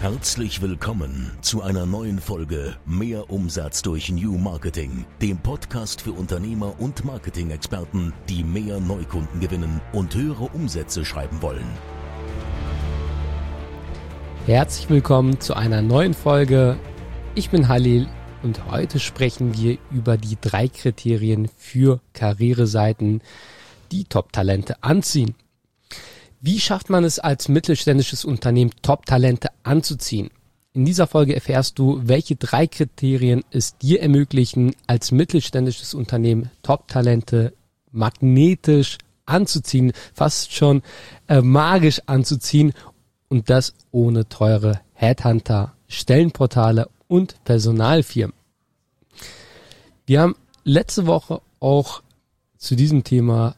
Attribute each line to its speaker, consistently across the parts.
Speaker 1: Herzlich willkommen zu einer neuen Folge Mehr Umsatz durch New Marketing, dem Podcast für Unternehmer und Marketing-Experten, die mehr Neukunden gewinnen und höhere Umsätze schreiben wollen.
Speaker 2: Herzlich willkommen zu einer neuen Folge. Ich bin Halil und heute sprechen wir über die 3 Kriterien für Karriereseiten, die Top-Talente anziehen. Wie schafft man es als mittelständisches Unternehmen, Top-Talente anzuziehen? In dieser Folge erfährst du, welche 3 Kriterien es dir ermöglichen, als mittelständisches Unternehmen Top-Talente magnetisch anzuziehen, fast schon magisch anzuziehen, und das ohne teure Headhunter, Stellenportale und Personalfirmen. Wir haben letzte Woche auch zu diesem Thema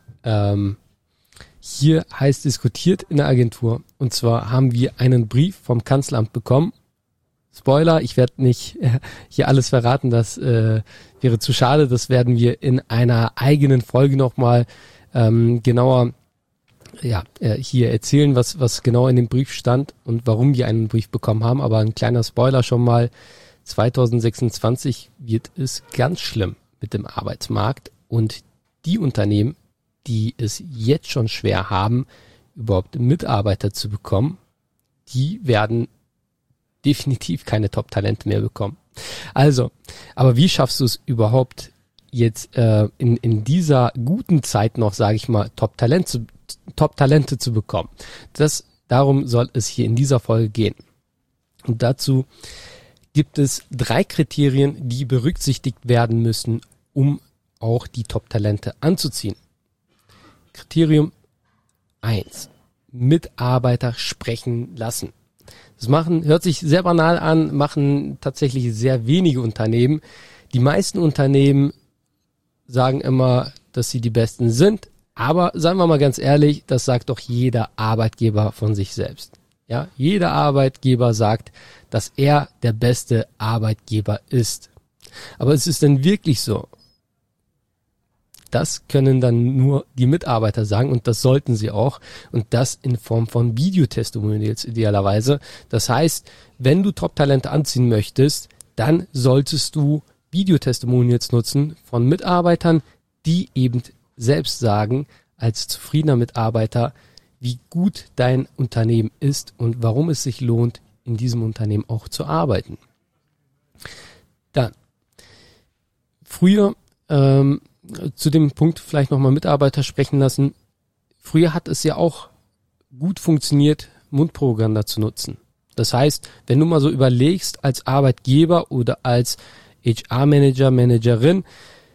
Speaker 2: hier heiß diskutiert in der Agentur. Und zwar haben wir einen Brief vom Kanzleramt bekommen. Spoiler, ich werde nicht hier alles verraten, das wäre zu schade. Das werden wir in einer eigenen Folge nochmal genauer hier erzählen, was genau in dem Brief stand und warum wir einen Brief bekommen haben. Aber ein kleiner Spoiler schon mal, 2026 wird es ganz schlimm mit dem Arbeitsmarkt, und die Unternehmen, die es jetzt schon schwer haben, überhaupt Mitarbeiter zu bekommen, die werden definitiv keine Top-Talente mehr bekommen. Also, aber wie schaffst du es überhaupt jetzt in dieser guten Zeit noch, sage ich mal, Top-Talente zu bekommen? Darum soll es hier in dieser Folge gehen. Und dazu gibt es 3 Kriterien, die berücksichtigt werden müssen, um auch die Top-Talente anzuziehen. Kriterium 1. Mitarbeiter sprechen lassen. Das hört sich sehr banal an, machen tatsächlich sehr wenige Unternehmen. Die meisten Unternehmen sagen immer, dass sie die Besten sind, aber seien wir mal ganz ehrlich, das sagt doch jeder Arbeitgeber von sich selbst. Ja, jeder Arbeitgeber sagt, dass er der beste Arbeitgeber ist. Aber ist es denn wirklich so? Das können dann nur die Mitarbeiter sagen, und das sollten sie auch, und das in Form von Videotestimonials idealerweise. Das heißt, wenn du Top-Talente anziehen möchtest, dann solltest du Videotestimonials nutzen von Mitarbeitern, die eben selbst sagen, als zufriedener Mitarbeiter, wie gut dein Unternehmen ist und warum es sich lohnt, in diesem Unternehmen auch zu arbeiten. Dann, früher, zu dem Punkt vielleicht nochmal Mitarbeiter sprechen lassen. Früher hat es ja auch gut funktioniert, Mundpropaganda zu nutzen. Das heißt, wenn du mal so überlegst, als Arbeitgeber oder als HR-Manager, Managerin,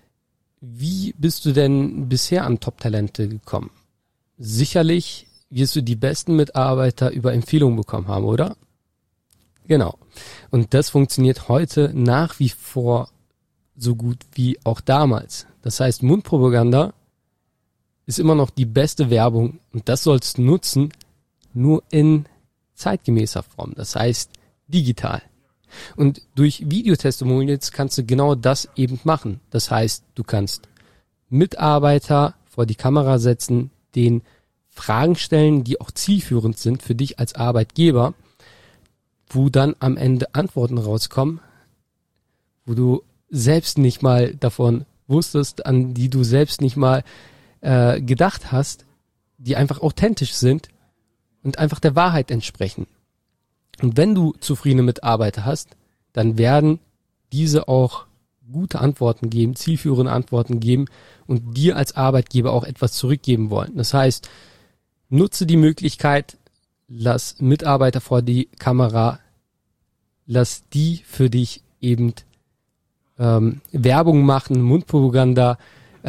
Speaker 2: wie bist du denn bisher an Top-Talente gekommen? Sicherlich wirst du die besten Mitarbeiter über Empfehlungen bekommen haben, oder? Genau. Und das funktioniert heute nach wie vor so gut wie auch damals. Das heißt, Mundpropaganda ist immer noch die beste Werbung, und das sollst du nutzen, nur in zeitgemäßer Form. Das heißt, digital. Und durch Videotestimonials kannst du genau das eben machen. Das heißt, du kannst Mitarbeiter vor die Kamera setzen, denen Fragen stellen, die auch zielführend sind für dich als Arbeitgeber, wo dann am Ende Antworten rauskommen, wo du selbst nicht mal davon wusstest, an die du selbst nicht mal gedacht hast, die einfach authentisch sind und einfach der Wahrheit entsprechen. Und wenn du zufriedene Mitarbeiter hast, dann werden diese auch gute Antworten geben, zielführende Antworten geben und dir als Arbeitgeber auch etwas zurückgeben wollen. Das heißt, nutze die Möglichkeit, lass Mitarbeiter vor die Kamera, lass die für dich eben Werbung machen, Mundpropaganda,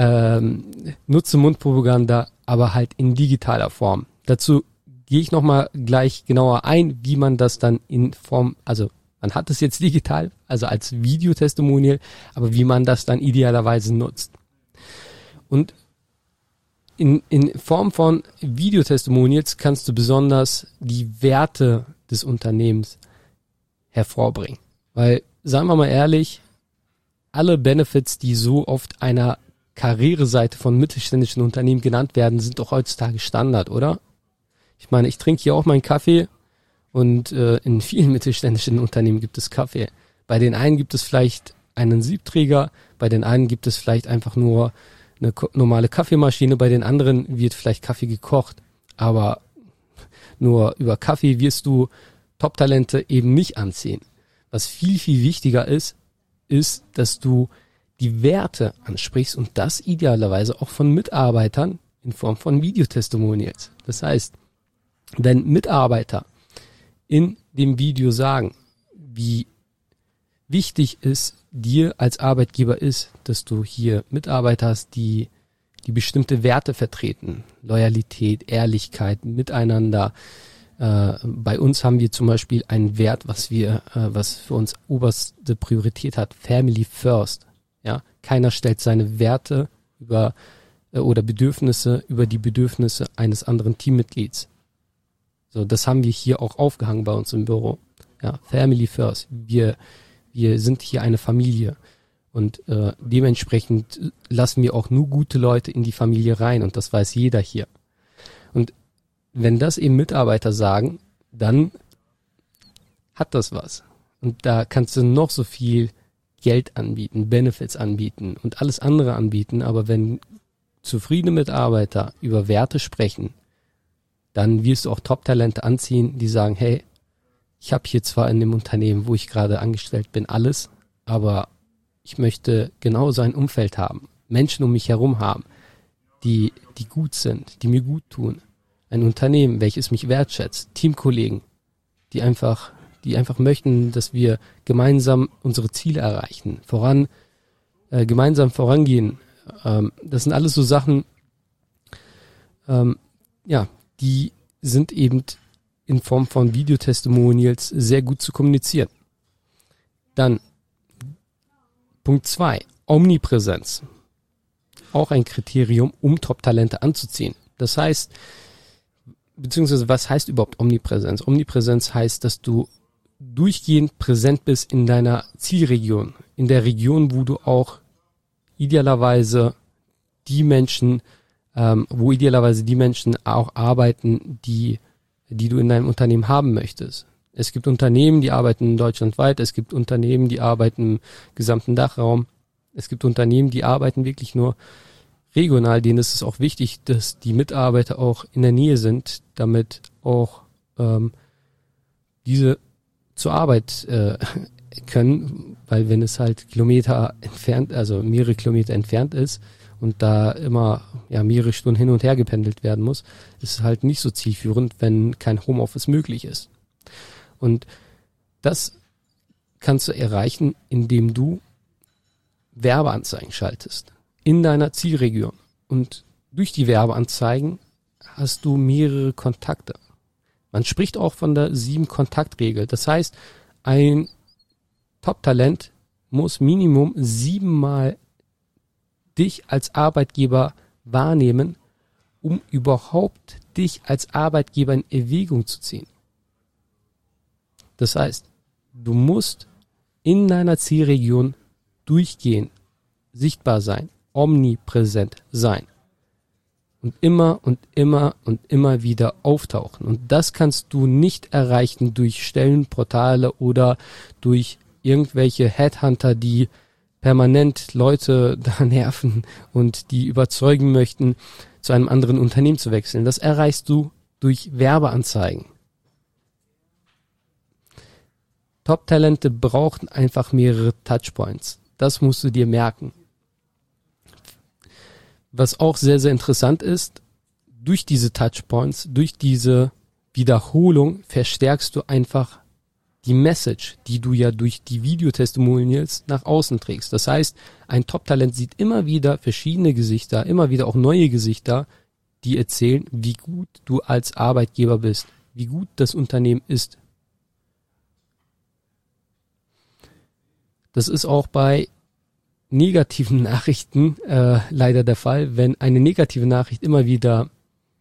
Speaker 2: nutze Mundpropaganda, aber halt in digitaler Form. Dazu gehe ich nochmal gleich genauer ein, wie man das dann in Form, also man hat es jetzt digital, also als Videotestimonial, aber wie man das dann idealerweise nutzt. Und in Form von Videotestimonials kannst du besonders die Werte des Unternehmens hervorbringen. Weil, sagen wir mal ehrlich, alle Benefits, die so oft einer Karriereseite von mittelständischen Unternehmen genannt werden, sind doch heutzutage Standard, oder? Ich meine, ich trinke hier auch meinen Kaffee Und in vielen mittelständischen Unternehmen gibt es Kaffee. Bei den einen gibt es vielleicht einen Siebträger, bei den einen gibt es vielleicht einfach nur eine normale Kaffeemaschine, bei den anderen wird vielleicht Kaffee gekocht. Aber nur über Kaffee wirst du Top-Talente eben nicht anziehen. Was viel, viel wichtiger ist, dass du die Werte ansprichst und das idealerweise auch von Mitarbeitern in Form von Videotestimonials. Das heißt, wenn Mitarbeiter in dem Video sagen, wie wichtig es dir als Arbeitgeber ist, dass du hier Mitarbeiter hast, die bestimmte Werte vertreten. Loyalität, Ehrlichkeit, Miteinander. Bei uns haben wir zum Beispiel einen Wert, was für uns oberste Priorität hat. Family first. Ja, keiner stellt seine Werte oder Bedürfnisse über die Bedürfnisse eines anderen Teammitglieds. So, das haben wir hier auch aufgehangen bei uns im Büro. Ja, Family first. Wir sind hier eine Familie und dementsprechend lassen wir auch nur gute Leute in die Familie rein und das weiß jeder hier. Und wenn das eben Mitarbeiter sagen, dann hat das was. Und da kannst du noch so viel Geld anbieten, Benefits anbieten und alles andere anbieten, aber wenn zufriedene Mitarbeiter über Werte sprechen, dann wirst du auch Top-Talente anziehen, die sagen, hey, ich habe hier zwar in dem Unternehmen, wo ich gerade angestellt bin, alles, aber ich möchte genau so ein Umfeld haben, Menschen um mich herum haben, die gut sind, die mir gut tun. Ein Unternehmen, welches mich wertschätzt, Teamkollegen, die einfach möchten, dass wir gemeinsam unsere Ziele erreichen, gemeinsam vorangehen. Das sind alles so Sachen, die sind eben in Form von Videotestimonials sehr gut zu kommunizieren. Dann Punkt 2, Omnipräsenz. Auch ein Kriterium, um Top-Talente anzuziehen. Das heißt, beziehungsweise was heißt überhaupt Omnipräsenz? Omnipräsenz heißt, dass du durchgehend präsent bist in deiner Zielregion, in der Region, wo du auch idealerweise die Menschen auch arbeiten, die du in deinem Unternehmen haben möchtest. Es gibt Unternehmen, die arbeiten deutschlandweit, es gibt Unternehmen, die arbeiten im gesamten Dachraum, es gibt Unternehmen, die arbeiten wirklich nur regional, denen ist es auch wichtig, dass die Mitarbeiter auch in der Nähe sind, damit auch diese zur Arbeit können, weil wenn es halt Kilometer entfernt, also mehrere Kilometer entfernt ist und da immer mehrere Stunden hin und her gependelt werden muss, ist es halt nicht so zielführend, wenn kein Homeoffice möglich ist. Und das kannst du erreichen, indem du Werbeanzeigen schaltest in deiner Zielregion. Und durch die Werbeanzeigen hast du mehrere Kontakte. Man spricht auch von der 7-Kontakt-Regel. Das heißt, ein Top-Talent muss Minimum 7-mal dich als Arbeitgeber wahrnehmen, um überhaupt dich als Arbeitgeber in Erwägung zu ziehen. Das heißt, du musst in deiner Zielregion durchgehend sichtbar sein, omnipräsent sein und immer wieder auftauchen. Und das kannst du nicht erreichen durch Stellenportale oder durch irgendwelche Headhunter, die permanent Leute da nerven und die überzeugen möchten, zu einem anderen Unternehmen zu wechseln. Das erreichst du durch Werbeanzeigen. Top-Talente brauchen einfach mehrere Touchpoints. Das musst du dir merken. Was auch sehr, sehr interessant ist, durch diese Touchpoints, durch diese Wiederholung verstärkst du einfach die Message, die du ja durch die Videotestimonials nach außen trägst. Das heißt, ein Top-Talent sieht immer wieder verschiedene Gesichter, immer wieder auch neue Gesichter, die erzählen, wie gut du als Arbeitgeber bist, wie gut das Unternehmen ist. Das ist auch bei negativen Nachrichten leider der Fall. Wenn eine negative Nachricht immer wieder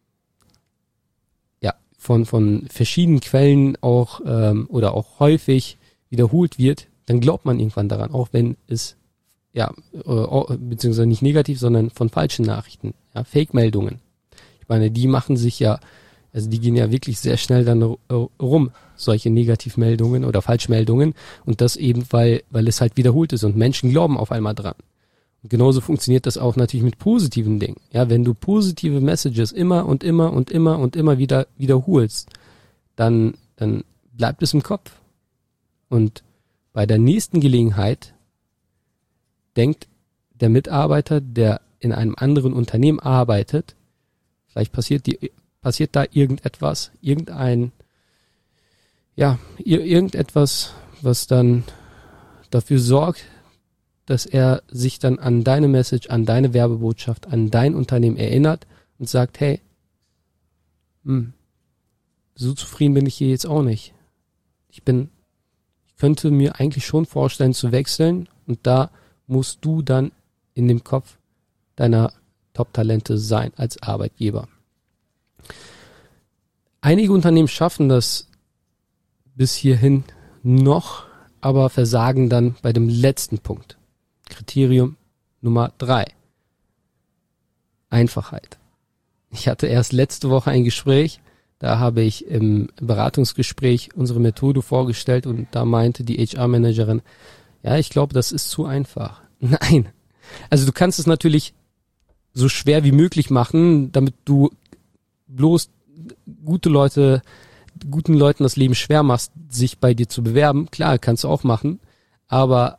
Speaker 2: von verschiedenen Quellen auch oder auch häufig wiederholt wird, dann glaubt man irgendwann daran, auch wenn es beziehungsweise nicht negativ, sondern von falschen Nachrichten, Fake-Meldungen. Ich meine, die machen sich die gehen ja wirklich sehr schnell dann rum. solche Negativmeldungen oder Falschmeldungen und das eben, weil es halt wiederholt ist und Menschen glauben auf einmal dran. Und genauso funktioniert das auch natürlich mit positiven Dingen. Ja, wenn du positive Messages immer und immer und immer und immer wieder wiederholst, dann bleibt es im Kopf. Und bei der nächsten Gelegenheit denkt der Mitarbeiter, der in einem anderen Unternehmen arbeitet, vielleicht passiert da irgendetwas, irgendetwas, was dann dafür sorgt, dass er sich dann an deine Message, an deine Werbebotschaft, an dein Unternehmen erinnert und sagt, hey, so zufrieden bin ich hier jetzt auch nicht. Ich könnte mir eigentlich schon vorstellen zu wechseln und da musst du dann in dem Kopf deiner Top-Talente sein als Arbeitgeber. Einige Unternehmen schaffen das bis hierhin noch, aber versagen dann bei dem letzten Punkt. Kriterium Nummer 3. Einfachheit. Ich hatte erst letzte Woche ein Gespräch, da habe ich im Beratungsgespräch unsere Methode vorgestellt und da meinte die HR-Managerin, ja, ich glaube, das ist zu einfach. Nein. Also du kannst es natürlich so schwer wie möglich machen, damit du bloß guten Leuten das Leben schwer machst, sich bei dir zu bewerben. Klar, kannst du auch machen, aber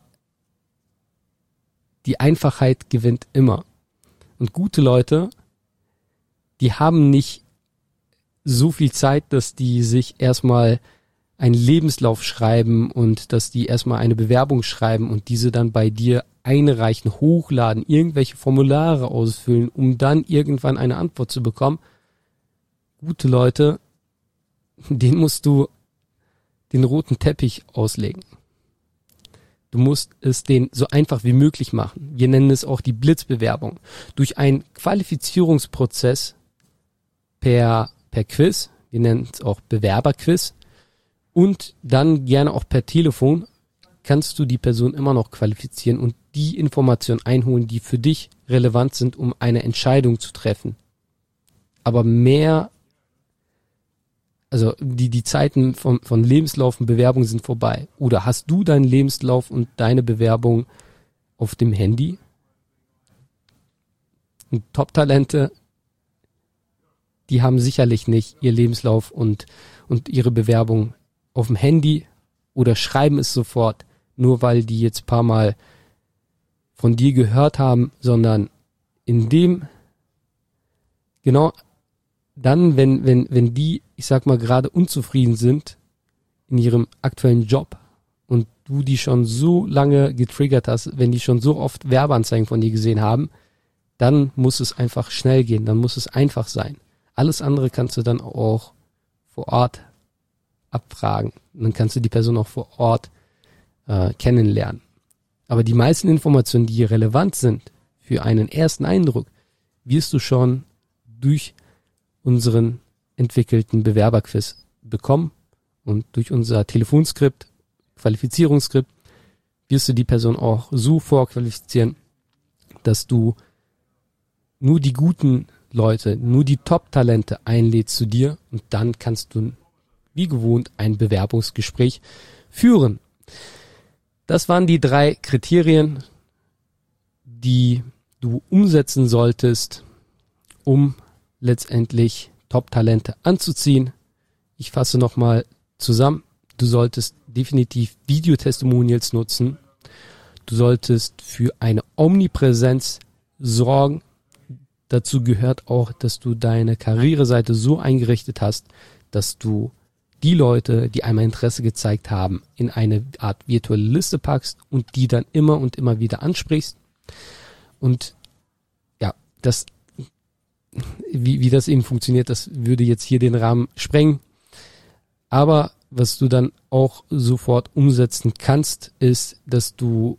Speaker 2: die Einfachheit gewinnt immer. Und gute Leute, die haben nicht so viel Zeit, dass die sich erstmal einen Lebenslauf schreiben und dass die erstmal eine Bewerbung schreiben und diese dann bei dir einreichen, hochladen, irgendwelche Formulare ausfüllen, um dann irgendwann eine Antwort zu bekommen. Gute Leute, denen musst du den roten Teppich auslegen. Du musst es denen so einfach wie möglich machen. Wir nennen es auch die Blitzbewerbung. Durch einen Qualifizierungsprozess per Quiz, wir nennen es auch Bewerberquiz, und dann gerne auch per Telefon kannst du die Person immer noch qualifizieren und die Informationen einholen, die für dich relevant sind, um eine Entscheidung zu treffen. Aber die Zeiten von Lebenslauf und Bewerbung sind vorbei. Oder hast du deinen Lebenslauf und deine Bewerbung auf dem Handy? Und Top-Talente, die haben sicherlich nicht ihr Lebenslauf und ihre Bewerbung auf dem Handy oder schreiben es sofort, nur weil die jetzt ein paar Mal von dir gehört haben, sondern genau dann, wenn die, ich sag mal, gerade unzufrieden sind in ihrem aktuellen Job und du die schon so lange getriggert hast, wenn die schon so oft Werbeanzeigen von dir gesehen haben, dann muss es einfach schnell gehen, dann muss es einfach sein. Alles andere kannst du dann auch vor Ort abfragen. Und dann kannst du die Person auch vor Ort kennenlernen. Aber die meisten Informationen, die relevant sind für einen ersten Eindruck, wirst du schon durch unseren entwickelten Bewerberquiz bekommen und durch unser Telefonskript, Qualifizierungsskript, wirst du die Person auch so vorqualifizieren, dass du nur die guten Leute, nur die Top-Talente einlädst zu dir und dann kannst du wie gewohnt ein Bewerbungsgespräch führen. Das waren die 3 Kriterien, die du umsetzen solltest, um letztendlich Top-Talente anzuziehen. Ich fasse nochmal zusammen. Du solltest definitiv Videotestimonials nutzen. Du solltest für eine Omnipräsenz sorgen. Dazu gehört auch, dass du deine Karriereseite so eingerichtet hast, dass du die Leute, die einmal Interesse gezeigt haben, in eine Art virtuelle Liste packst und die dann immer und immer wieder ansprichst. Und ja, wie das eben funktioniert, das würde jetzt hier den Rahmen sprengen. Aber was du dann auch sofort umsetzen kannst, ist, dass du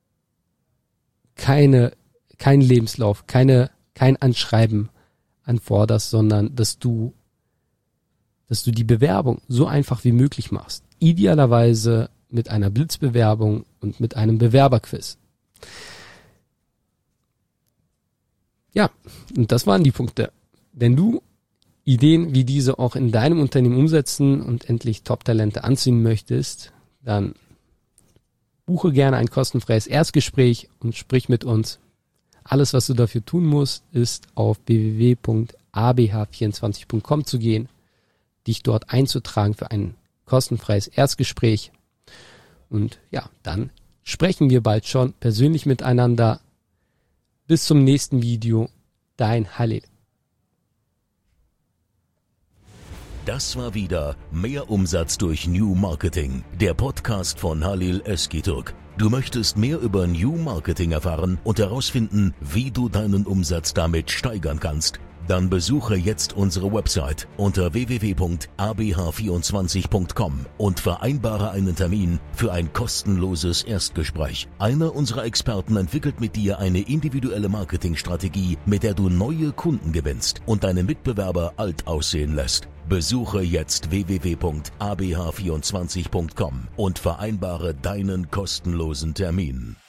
Speaker 2: kein Lebenslauf, kein Anschreiben anforderst, sondern dass du die Bewerbung so einfach wie möglich machst. Idealerweise mit einer Blitzbewerbung und mit einem Bewerberquiz. Ja, und das waren die Punkte. Wenn du Ideen wie diese auch in deinem Unternehmen umsetzen und endlich Top-Talente anziehen möchtest, dann buche gerne ein kostenfreies Erstgespräch und sprich mit uns. Alles, was du dafür tun musst, ist auf www.abh24.com zu gehen, dich dort einzutragen für ein kostenfreies Erstgespräch. Und ja, dann sprechen wir bald schon persönlich miteinander. Bis zum nächsten Video, dein Halil.
Speaker 1: Das war wieder Mehr Umsatz durch New Marketing, der Podcast von Halil Özkitürk. Du möchtest mehr über New Marketing erfahren und herausfinden, wie du deinen Umsatz damit steigern kannst? Dann besuche jetzt unsere Website unter www.abh24.com und vereinbare einen Termin für ein kostenloses Erstgespräch. Einer unserer Experten entwickelt mit dir eine individuelle Marketingstrategie, mit der du neue Kunden gewinnst und deine Mitbewerber alt aussehen lässt. Besuche jetzt www.abh24.com und vereinbare deinen kostenlosen Termin.